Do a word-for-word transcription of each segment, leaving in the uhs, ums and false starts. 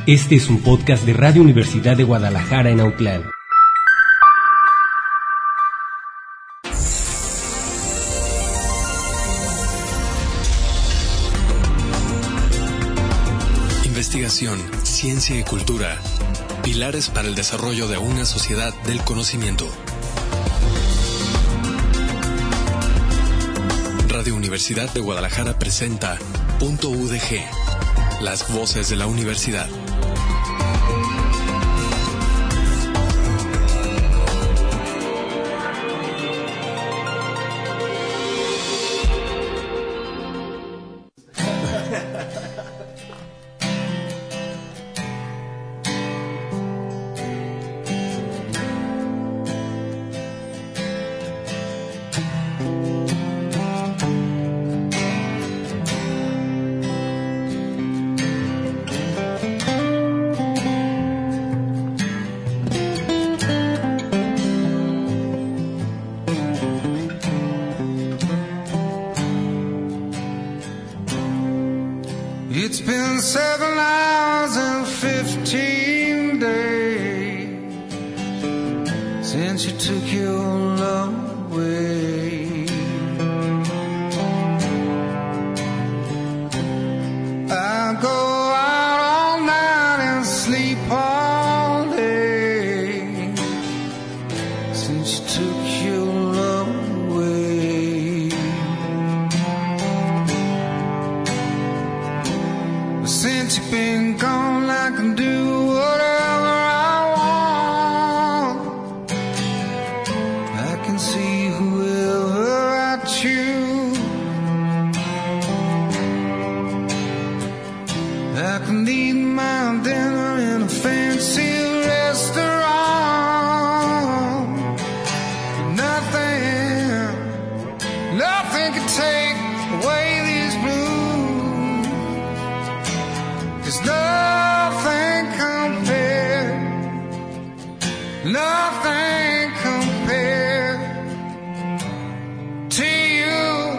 Este es un podcast de Radio Universidad de Guadalajara en Autlán. Investigación, ciencia y cultura. Pilares para el desarrollo de una sociedad del conocimiento. Radio Universidad de Guadalajara presenta Punto U D G, las voces de la universidad. It's been seven hours and fifteen days since you took your love away. I go out all night and sleep all day since you took your love away. Since you've been gone, I can do whatever I want. I can see whoever I choose. I can eat my dinner in a fancy restaurant. But nothing, nothing can take away these blues. There's nothing compared, nothing compared to you.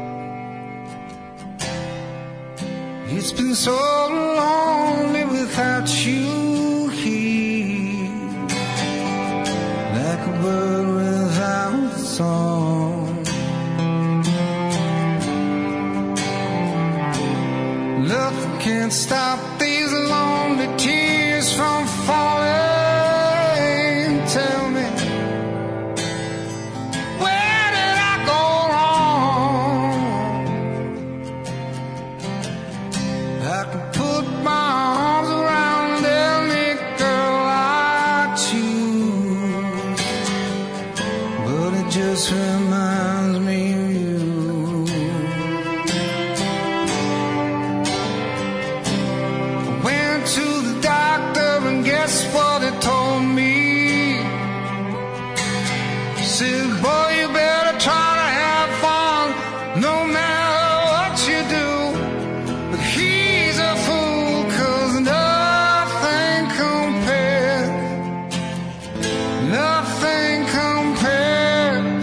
It's been so lonely without you here, like a bird without a song. Nothing can stop these lonely tears from falling. Tell me, where did I go wrong? I can put my arms around any girl I choose, but it just reminds me of you. Went to the doctor and guess what he told me? He said, boy, you better try to have fun no matter what you do. But he's a fool, 'cause nothing compares, nothing compares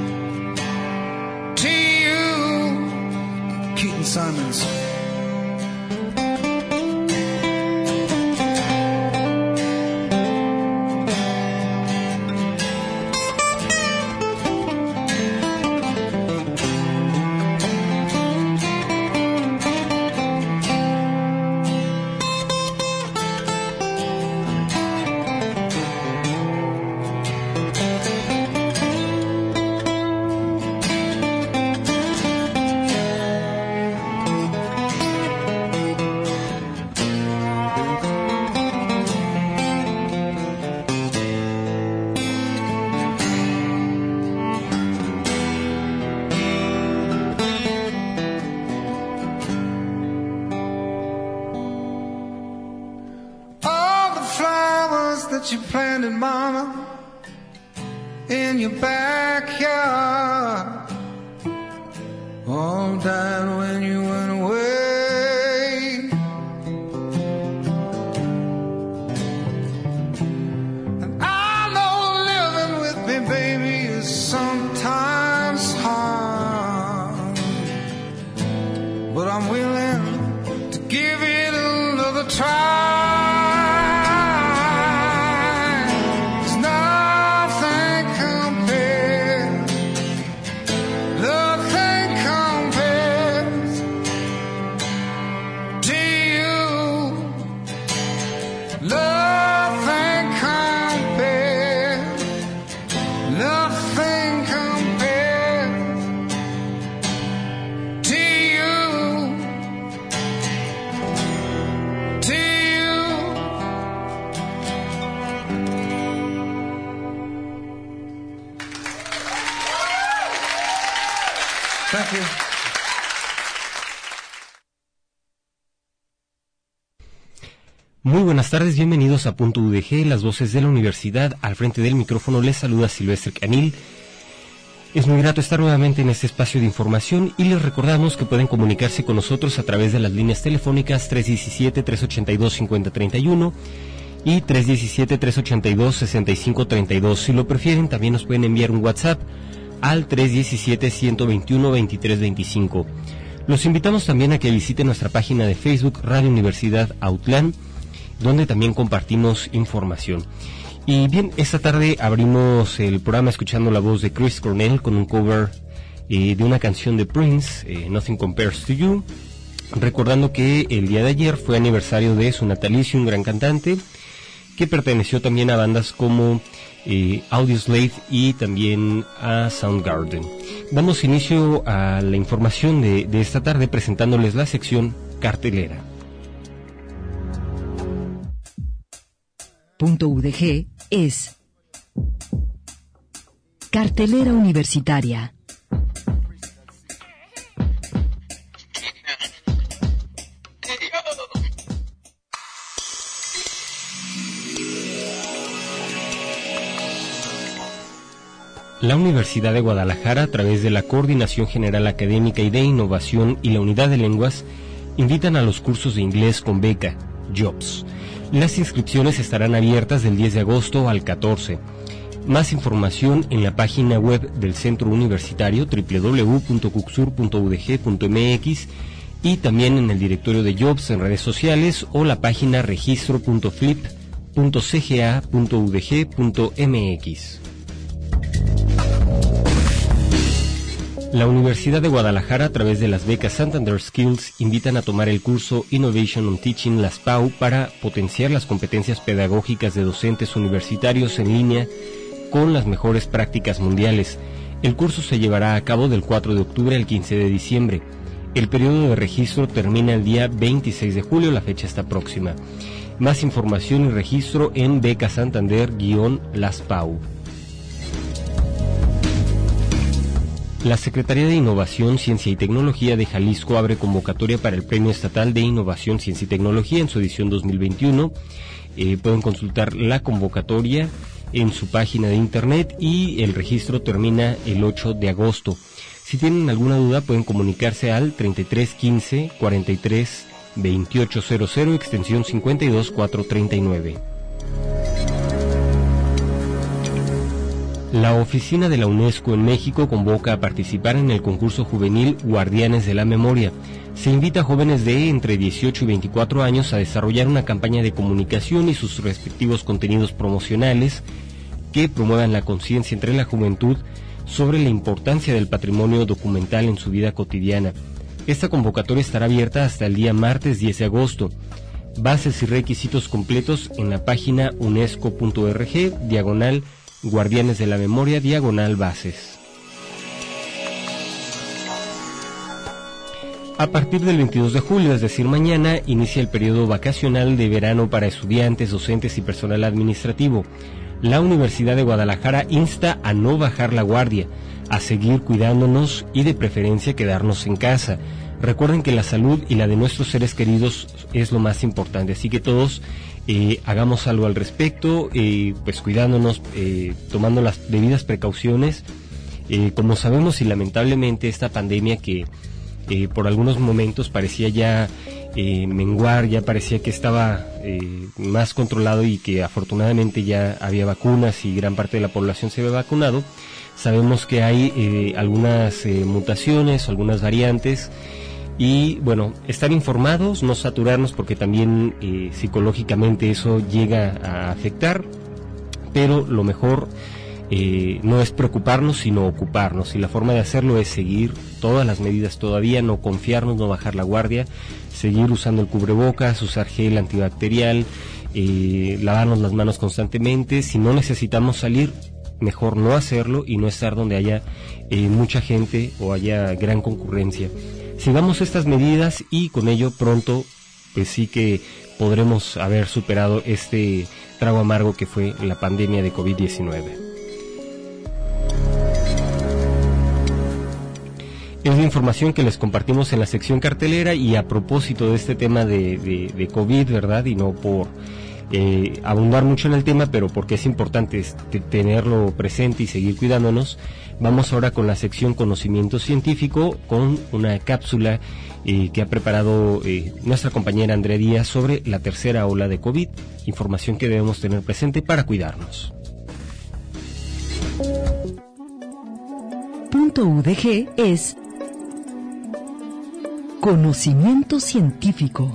to you. Keaton Simons. That you planted, mama, in your backyard, all died when you went away. And I know living with me, baby, is sometimes hard, but I'm willing to give it another try. Thank you. Muy buenas tardes, bienvenidos a Punto U D G, las voces de la universidad. Al frente del micrófono les saluda Silvestre Canil. Es muy grato estar nuevamente en este espacio de información y les recordamos que pueden comunicarse con nosotros a través de las líneas telefónicas tres uno siete, tres ocho dos, cinco cero tres uno y tres uno siete, tres ocho dos, seis cinco tres dos. Si lo prefieren, también nos pueden enviar un WhatsApp al tres uno siete, uno dos uno, dos tres dos cinco. Los invitamos también a que visiten nuestra página de Facebook Radio Universidad Autlán, donde también compartimos información. Y bien, esta tarde abrimos el programa escuchando la voz de Chris Cornell con un cover eh, de una canción de Prince, eh, Nothing Compares to You, recordando que el día de ayer fue aniversario de su natalicio, un gran cantante que perteneció también a bandas como eh, Audioslave y también a Soundgarden. Damos inicio a la información de, de esta tarde presentándoles la sección cartelera. Punto U D G es Cartelera Universitaria. La Universidad de Guadalajara, a través de la Coordinación General Académica y de Innovación y la Unidad de Lenguas, invitan a los cursos de inglés con beca, Jobs. Las inscripciones estarán abiertas del diez de agosto al catorce. Más información en la página web del Centro Universitario doble u doble u doble u punto cucsur punto u d g punto m x y también en el directorio de Jobs en redes sociales o la página registro punto flip punto c g a punto u d g punto m x. La Universidad de Guadalajara, a través de las becas Santander Skills, invitan a tomar el curso Innovation on Teaching Las P A U para potenciar las competencias pedagógicas de docentes universitarios en línea con las mejores prácticas mundiales. El curso se llevará a cabo del cuatro de octubre al quince de diciembre. El periodo de registro termina el día veintiséis de julio, la fecha está próxima. Más información y registro en Beca Santander-Las P A U. La Secretaría de Innovación, Ciencia y Tecnología de Jalisco abre convocatoria para el Premio Estatal de Innovación, Ciencia y Tecnología en su edición dos mil veintiuno. Eh, pueden consultar la convocatoria en su página de internet y el registro termina el ocho de agosto. Si tienen alguna duda pueden comunicarse al treinta y tres quince, cuarenta y tres, veintiocho cero cero, extensión cincuenta y dos mil cuatrocientos treinta y nueve. La Oficina de la UNESCO en México convoca a participar en el concurso juvenil Guardianes de la Memoria. Se invita a jóvenes de entre dieciocho y veinticuatro años a desarrollar una campaña de comunicación y sus respectivos contenidos promocionales que promuevan la conciencia entre la juventud sobre la importancia del patrimonio documental en su vida cotidiana. Esta convocatoria estará abierta hasta el día martes diez de agosto. Bases y requisitos completos en la página unesco punto org, diagonal Guardianes de la Memoria, diagonal bases. A partir del veintidós de julio, es decir, mañana, inicia el periodo vacacional de verano para estudiantes, docentes y personal administrativo. La Universidad de Guadalajara insta a no bajar la guardia, a seguir cuidándonos y de preferencia quedarnos en casa. Recuerden que la salud y la de nuestros seres queridos es lo más importante, así que todos eh, hagamos algo al respecto, eh, pues cuidándonos, eh, tomando las debidas precauciones. Eh, como sabemos y lamentablemente esta pandemia que eh, por algunos momentos parecía ya eh, menguar, ya parecía que estaba eh, más controlado y que afortunadamente ya había vacunas y gran parte de la población se había vacunado, sabemos que hay eh, algunas eh, mutaciones, algunas variantes. Y bueno, estar informados, no saturarnos porque también eh, psicológicamente eso llega a afectar, pero lo mejor eh, no es preocuparnos sino ocuparnos, y la forma de hacerlo es seguir todas las medidas todavía, no confiarnos, no bajar la guardia, seguir usando el cubrebocas, usar gel antibacterial, eh, lavarnos las manos constantemente. Si no necesitamos salir, mejor no hacerlo y no estar donde haya eh, mucha gente o haya gran concurrencia. Sigamos estas medidas y con ello pronto pues sí que podremos haber superado este trago amargo que fue la pandemia de COVID diecinueve. Es la información que les compartimos en la sección cartelera, y a propósito de este tema de, de, de COVID, ¿verdad? Y no por eh, abundar mucho en el tema, pero porque es importante este, tenerlo presente y seguir cuidándonos. Vamos ahora con la sección Conocimiento Científico, con una cápsula eh, que ha preparado eh, nuestra compañera Andrea Díaz sobre la tercera ola de COVID, información que debemos tener presente para cuidarnos. Punto U D G es Conocimiento Científico.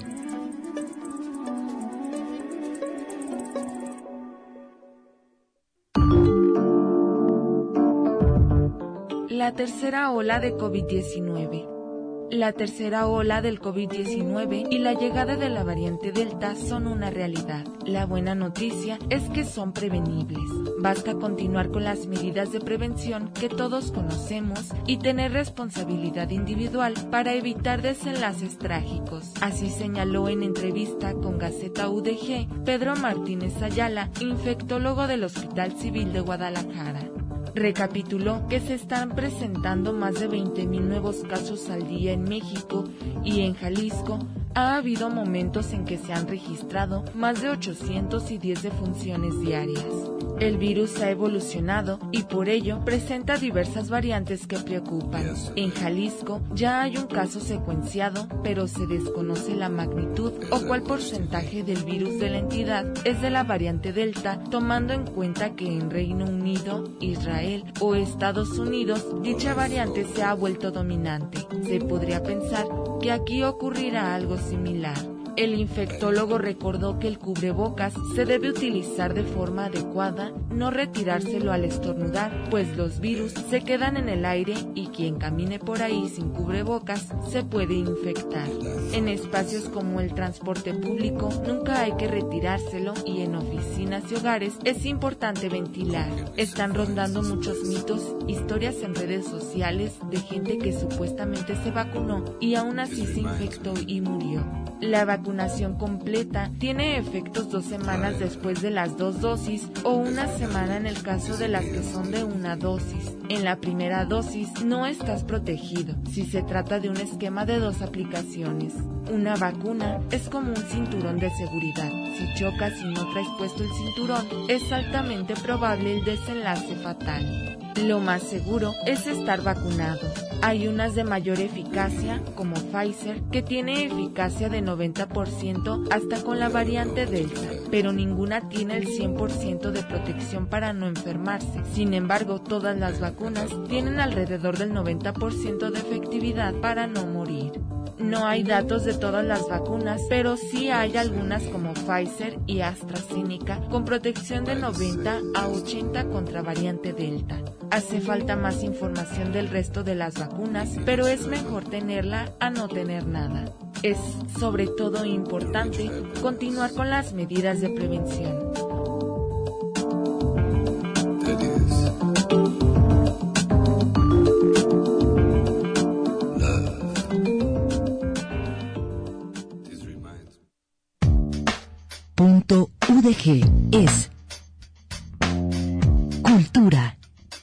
La tercera ola de COVID diecinueve. La tercera ola del COVID diecinueve y la llegada de la variante Delta son una realidad. La buena noticia es que son prevenibles. Basta continuar con las medidas de prevención que todos conocemos y tener responsabilidad individual para evitar desenlaces trágicos. Así señaló en entrevista con Gaceta U D G Pedro Martínez Ayala, infectólogo del Hospital Civil de Guadalajara. Recapituló que se están presentando más de veinte mil nuevos casos al día en México, y en Jalisco ha habido momentos en que se han registrado más de ochocientas diez defunciones diarias. El virus ha evolucionado y por ello presenta diversas variantes que preocupan. En Jalisco ya hay un caso secuenciado, pero se desconoce la magnitud o cuál porcentaje del virus de la entidad es de la variante Delta, tomando en cuenta que en Reino Unido, Israel o Estados Unidos dicha variante se ha vuelto dominante. Se podría pensar que aquí ocurrirá algo similar. El infectólogo recordó que el cubrebocas se debe utilizar de forma adecuada, no retirárselo al estornudar, pues los virus se quedan en el aire y quien camine por ahí sin cubrebocas se puede infectar. En espacios como el transporte público nunca hay que retirárselo, y en oficinas y hogares es importante ventilar. Están rondando muchos mitos, historias en redes sociales de gente que supuestamente se vacunó y aún así se infectó y murió. La vacunación completa tiene efectos dos semanas después de las dos dosis o una semana en el caso de las que son de una dosis. En la primera dosis no estás protegido si se trata de un esquema de dos aplicaciones. Una vacuna es como un cinturón de seguridad. Si chocas y no traes puesto el cinturón, es altamente probable el desenlace fatal. Lo más seguro es estar vacunado. Hay unas de mayor eficacia, como Pfizer, que tiene eficacia de noventa por ciento hasta con la variante Delta, pero ninguna tiene el cien por ciento de protección para no enfermarse. Sin embargo, todas las vacunas tienen alrededor del noventa por ciento de efectividad para no morir. No hay datos de todas las vacunas, pero sí hay algunas como Pfizer y AstraZeneca con protección de noventa a ochenta contra variante Delta. Hace falta más información del resto de las vacunas, pero es mejor tenerla a no tener nada. Es sobre todo importante continuar con las medidas de prevención. Punto U D G es Cultura.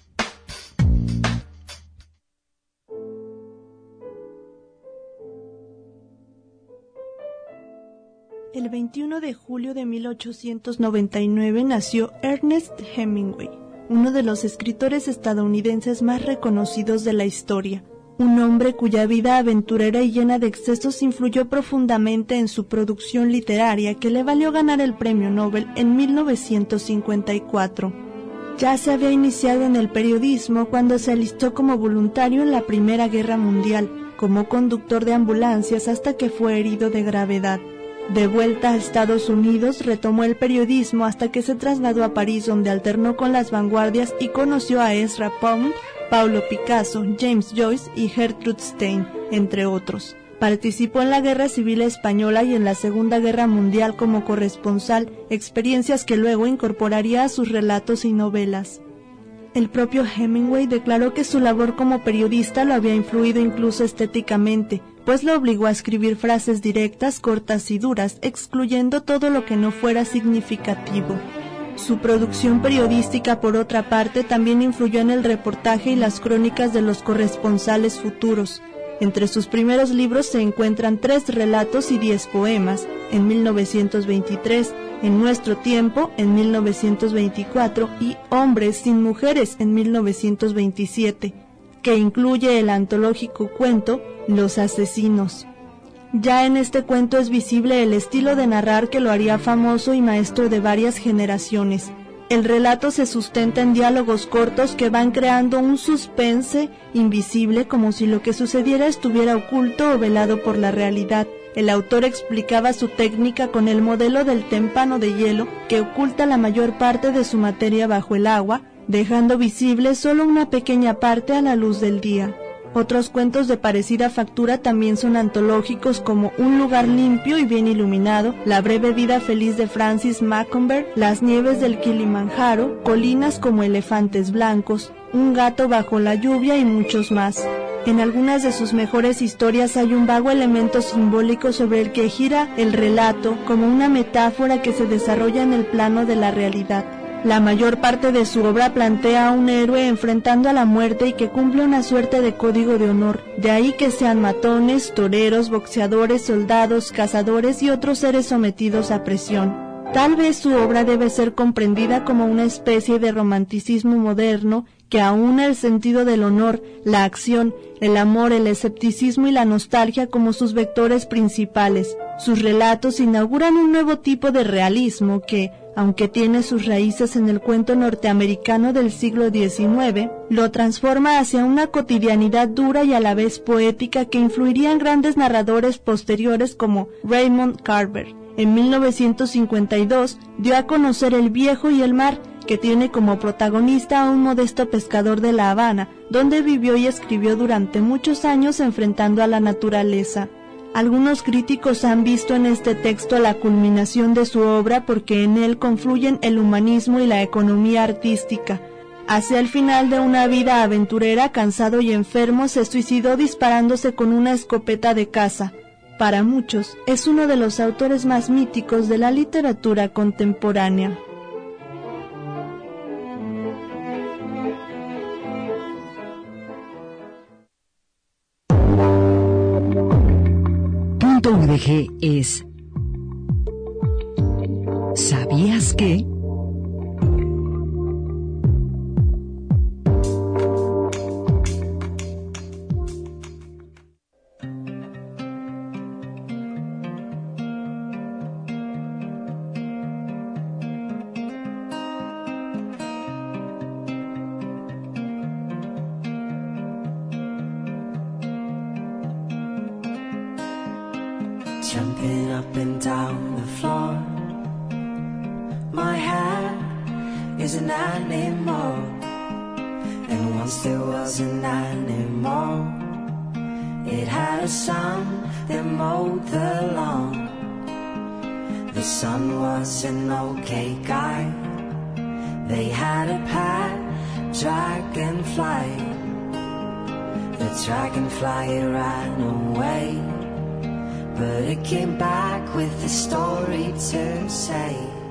El veintiuno de julio de mil ochocientos noventa y nueve nació Ernest Hemingway, uno de los escritores estadounidenses más reconocidos de la historia. Un hombre cuya vida aventurera y llena de excesos influyó profundamente en su producción literaria, que le valió ganar el Premio Nobel en mil novecientos cincuenta y cuatro. Ya se había iniciado en el periodismo cuando se alistó como voluntario en la Primera Guerra Mundial, como conductor de ambulancias hasta que fue herido de gravedad. De vuelta a Estados Unidos, retomó el periodismo hasta que se trasladó a París, donde alternó con las vanguardias y conoció a Ezra Pound, Pablo Picasso, James Joyce y Gertrude Stein, entre otros. Participó en la Guerra Civil Española y en la Segunda Guerra Mundial como corresponsal, experiencias que luego incorporaría a sus relatos y novelas. El propio Hemingway declaró que su labor como periodista lo había influido incluso estéticamente, pues lo obligó a escribir frases directas, cortas y duras, excluyendo todo lo que no fuera significativo. Su producción periodística, por otra parte, también influyó en el reportaje y las crónicas de los corresponsales futuros. Entre sus primeros libros se encuentran tres relatos y diez poemas, en mil novecientos veintitrés, En nuestro tiempo, en mil novecientos veinticuatro, y Hombres sin mujeres, en mil novecientos veintisiete, que incluye el antológico cuento Los asesinos. Ya en este cuento es visible el estilo de narrar que lo haría famoso y maestro de varias generaciones. El relato se sustenta en diálogos cortos que van creando un suspense invisible, como si lo que sucediera estuviera oculto o velado por la realidad. El autor explicaba su técnica con el modelo del témpano de hielo que oculta la mayor parte de su materia bajo el agua, dejando visible solo una pequeña parte a la luz del día. Otros cuentos de parecida factura también son antológicos, como Un lugar limpio y bien iluminado, La breve vida feliz de Francis Macomber, Las nieves del Kilimanjaro, Colinas como elefantes blancos, Un gato bajo la lluvia y muchos más. En algunas de sus mejores historias hay un vago elemento simbólico sobre el que gira el relato, como una metáfora que se desarrolla en el plano de la realidad. La mayor parte de su obra plantea a un héroe enfrentando a la muerte y que cumple una suerte de código de honor. De ahí que sean matones, toreros, boxeadores, soldados, cazadores y otros seres sometidos a presión. Tal vez su obra debe ser comprendida como una especie de romanticismo moderno que aúna el sentido del honor, la acción, el amor, el escepticismo y la nostalgia como sus vectores principales. Sus relatos inauguran un nuevo tipo de realismo que, aunque tiene sus raíces en el cuento norteamericano del siglo diecinueve, lo transforma hacia una cotidianidad dura y a la vez poética que influiría en grandes narradores posteriores como Raymond Carver. En mil novecientos cincuenta y dos dio a conocer El viejo y el mar, que tiene como protagonista a un modesto pescador de La Habana, donde vivió y escribió durante muchos años enfrentando a la naturaleza. Algunos críticos han visto en este texto la culminación de su obra porque en él confluyen el humanismo y la economía artística. Hacia el final de una vida aventurera, cansado y enfermo, se suicidó disparándose con una escopeta de caza. Para muchos, es uno de los autores más míticos de la literatura contemporánea. Punto U D G es ¿sabías qué? Jumping up and down the floor. My hair is an animal, and once there was an animal. It had a son that mowed the lawn. The son was an okay guy. They had a pet dragonfly. The dragonfly ran away, but it came back with a story to say.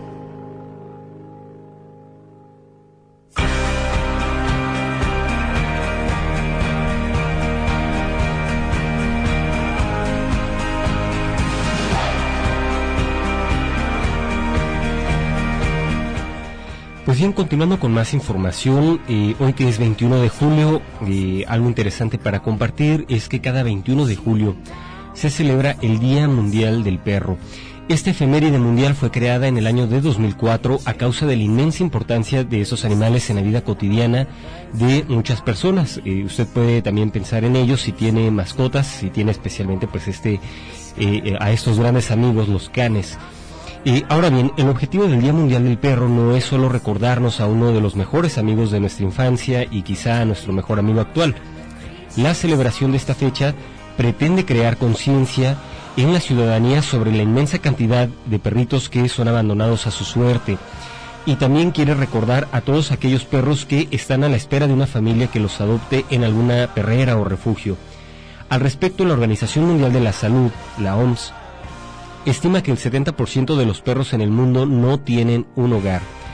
Pues bien, continuando con más información, eh, hoy que es veintiuno de julio, eh, algo interesante para compartir es que cada veintiuno de julio se celebra el Día Mundial del Perro. Esta efeméride mundial fue creada en el año de dos mil cuatro a causa de la inmensa importancia de esos animales en la vida cotidiana de muchas personas. Eh, usted puede también pensar en ellos si tiene mascotas, si tiene especialmente pues este eh, a estos grandes amigos, los canes. Eh, ahora bien, el objetivo del Día Mundial del Perro no es solo recordarnos a uno de los mejores amigos de nuestra infancia y quizá a nuestro mejor amigo actual. La celebración de esta fecha pretende crear conciencia en la ciudadanía sobre la inmensa cantidad de perritos que son abandonados a su suerte, y también quiere recordar a todos aquellos perros que están a la espera de una familia que los adopte en alguna perrera o refugio. Al respecto, la Organización Mundial de la Salud, la O M S, estima que el setenta por ciento de los perros en el mundo no tienen un hogar.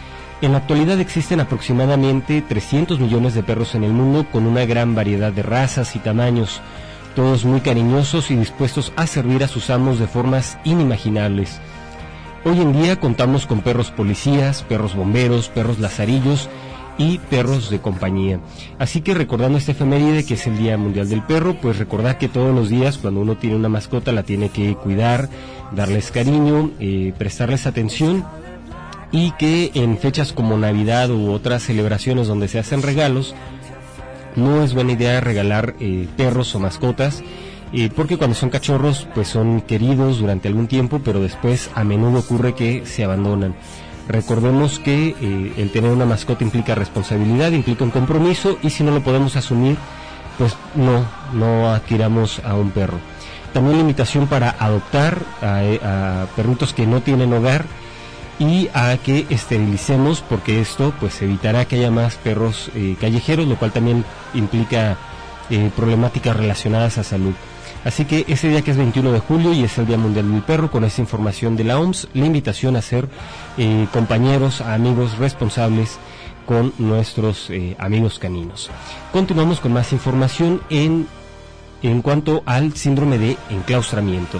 En la actualidad existen aproximadamente trescientos millones de perros en el mundo con una gran variedad de razas y tamaños, todos muy cariñosos y dispuestos a servir a sus amos de formas inimaginables. Hoy en día contamos con perros policías, perros bomberos, perros lazarillos y perros de compañía. Así que recordando este efeméride que es el Día Mundial del Perro, pues recordar que todos los días cuando uno tiene una mascota la tiene que cuidar, darles cariño, eh, prestarles atención, y que en fechas como Navidad u otras celebraciones donde se hacen regalos, no es buena idea regalar eh, perros o mascotas, eh, porque cuando son cachorros pues son queridos durante algún tiempo, pero después a menudo ocurre que se abandonan. Recordemos que eh, el tener una mascota implica responsabilidad, implica un compromiso, y si no lo podemos asumir, pues no, no adquiramos a un perro. También la invitación para adoptar a, a perritos que no tienen hogar, y a que esterilicemos, porque esto pues evitará que haya más perros eh, callejeros, lo cual también implica eh, problemáticas relacionadas a salud. Así que ese día, que es veintiuno de julio y es el Día Mundial del Perro, con esta información de la O M S, la invitación a ser eh, compañeros, amigos responsables con nuestros eh, amigos caninos. Continuamos con más información en, en cuanto al síndrome de enclaustramiento.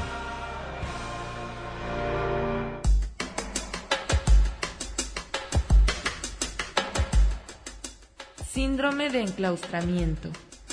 Síndrome de enclaustramiento.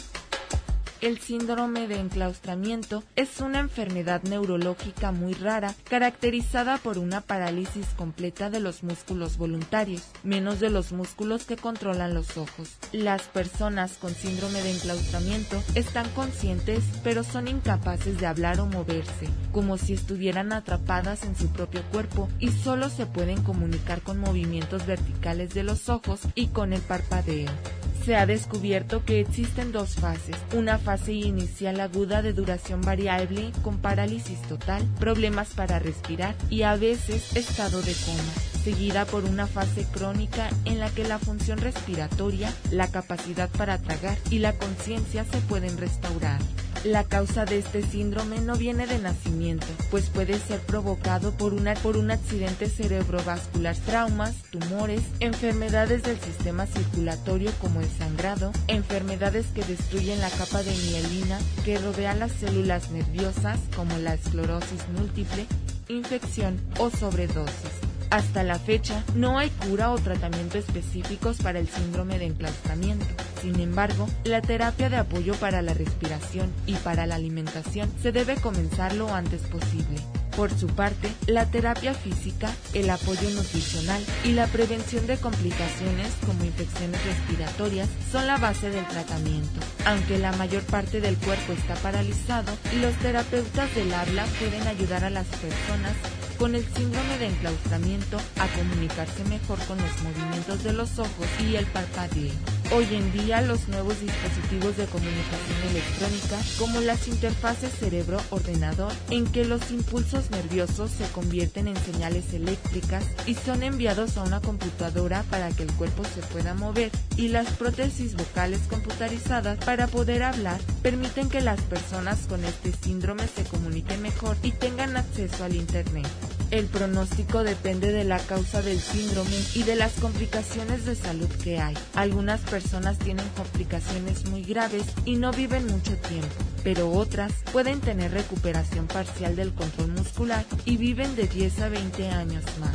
El síndrome de enclaustramiento es una enfermedad neurológica muy rara, caracterizada por una parálisis completa de los músculos voluntarios, menos de los músculos que controlan los ojos. Las personas con síndrome de enclaustramiento están conscientes, pero son incapaces de hablar o moverse, como si estuvieran atrapadas en su propio cuerpo, y solo se pueden comunicar con movimientos verticales de los ojos y con el parpadeo. Se ha descubierto que existen dos fases, una fase inicial aguda de duración variable con parálisis total, problemas para respirar y a veces estado de coma, seguida por una fase crónica en la que la función respiratoria, la capacidad para tragar y la conciencia se pueden restaurar. La causa de este síndrome no viene de nacimiento, pues puede ser provocado por, una, por un accidente cerebrovascular, traumas, tumores, enfermedades del sistema circulatorio como el sangrado, enfermedades que destruyen la capa de mielina que rodea las células nerviosas como la esclerosis múltiple, infección o sobredosis. Hasta la fecha, no hay cura o tratamiento específicos para el síndrome de enclaustramiento. Sin embargo, la terapia de apoyo para la respiración y para la alimentación se debe comenzar lo antes posible. Por su parte, la terapia física, el apoyo nutricional y la prevención de complicaciones como infecciones respiratorias son la base del tratamiento. Aunque la mayor parte del cuerpo está paralizado, los terapeutas del habla pueden ayudar a las personas con el síndrome de enclaustramiento a comunicarse mejor con los movimientos de los ojos y el parpadeo. Hoy en día, los nuevos dispositivos de comunicación electrónica, como las interfaces cerebro-ordenador, en que los impulsos nerviosos se convierten en señales eléctricas y son enviados a una computadora para que el cuerpo se pueda mover, y las prótesis vocales computarizadas para poder hablar, permiten que las personas con este síndrome se comuniquen mejor y tengan acceso al Internet. El pronóstico depende de la causa del síndrome y de las complicaciones de salud que hay. Algunas personas tienen complicaciones muy graves y no viven mucho tiempo, pero otras pueden tener recuperación parcial del control muscular y viven de diez a veinte años más.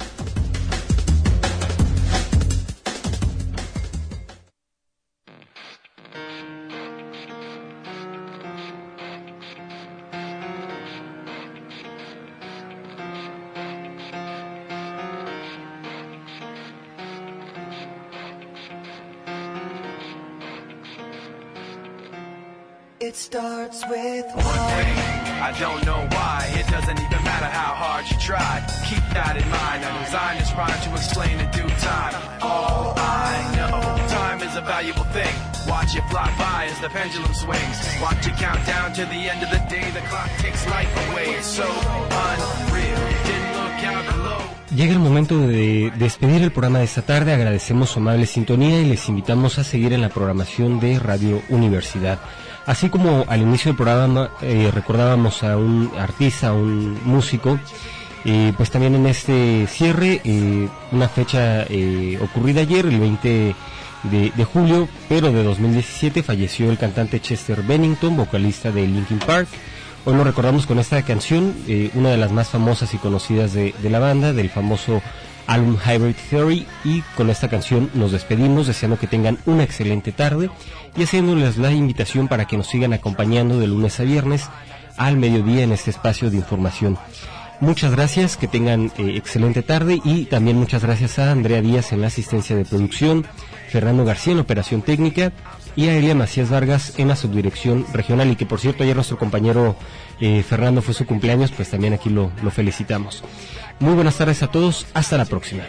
It starts with one thing. I don't know why. It doesn't even matter how hard you try. Keep that in mind. I designed this rhyme to explain in due time. All I know, time is a valuable thing. Watch it fly by as the pendulum swings. Watch it count down to the end of the day. The clock takes life away. It's so unreal. Didn't look out below. Llega el momento de despedir el programa de esta tarde. Agradecemos su amable sintonía y les invitamos a seguir en la programación de Radio Universidad. Así como al inicio del programa eh, recordábamos a un artista, a un músico, Eh, pues también en este cierre, eh, una fecha eh, ocurrida ayer, el veinte de, de julio, pero de dos mil diecisiete, falleció el cantante Chester Bennington, vocalista de Linkin Park. Hoy lo recordamos con esta canción, eh, una de las más famosas y conocidas de, de la banda, del famoso álbum Hybrid Theory, y con esta canción nos despedimos, deseando que tengan una excelente tarde y haciéndoles la invitación para que nos sigan acompañando de lunes a viernes al mediodía en este espacio de información. Muchas gracias, que tengan eh, excelente tarde, y también muchas gracias a Andrea Díaz en la asistencia de producción, Fernando García en la operación técnica y a Elia Macías Vargas en la subdirección regional. Y que por cierto ayer nuestro compañero eh, Fernando fue su cumpleaños, pues también aquí lo, lo felicitamos. Muy buenas tardes a todos, hasta la próxima.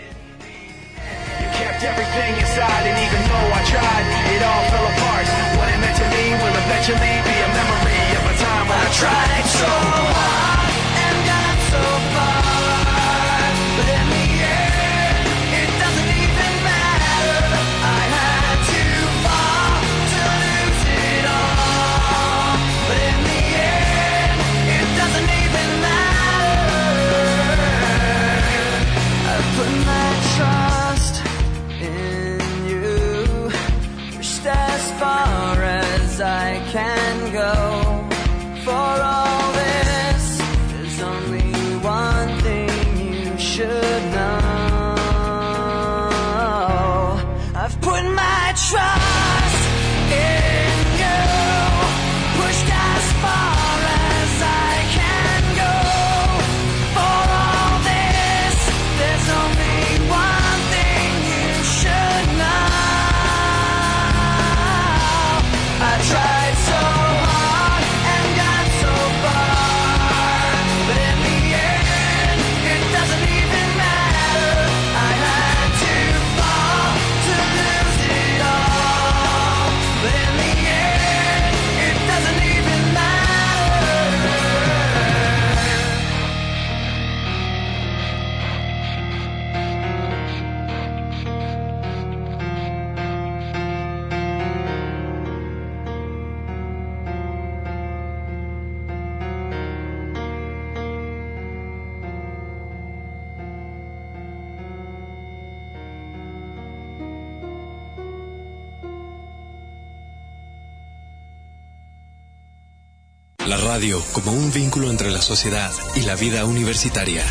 La radio como un vínculo entre la sociedad y la vida universitaria.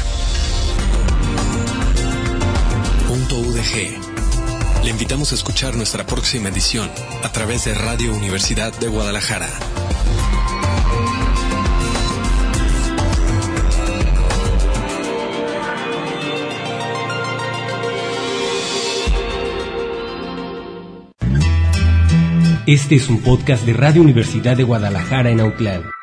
Punto U D G. Le invitamos a escuchar nuestra próxima edición a través de Radio Universidad de Guadalajara. Este es un podcast de Radio Universidad de Guadalajara en Autlán.